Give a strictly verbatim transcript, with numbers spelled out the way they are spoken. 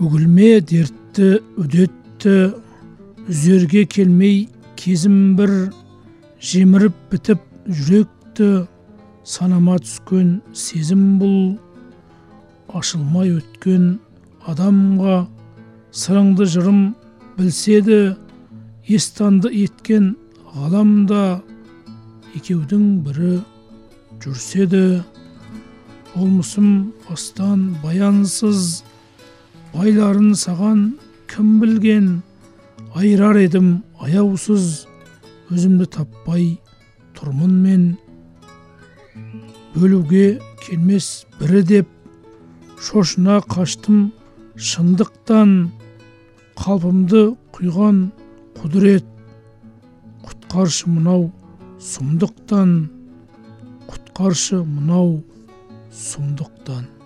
Үгілме дертті үдетті, үзерге келмей кезім бір, жеміріп бітіп жүректі, санама түскен сезім бұл. Ашылмай өткен адамға сырыңды жырым білседі, естанды еткен ғаламда екеудің бірі жүрседі. Болмысым астан баянсыз, байларын саған кім білген, айырар едім аяусыз, өзімді таппай тұрмын мен. Бөлуге келмес бірі деп, шошына қаштым шындықтан, қалпымды құйған құдірет, құтқаршы мынау сұмдықтан, құтқаршы мынау сұмдықтан.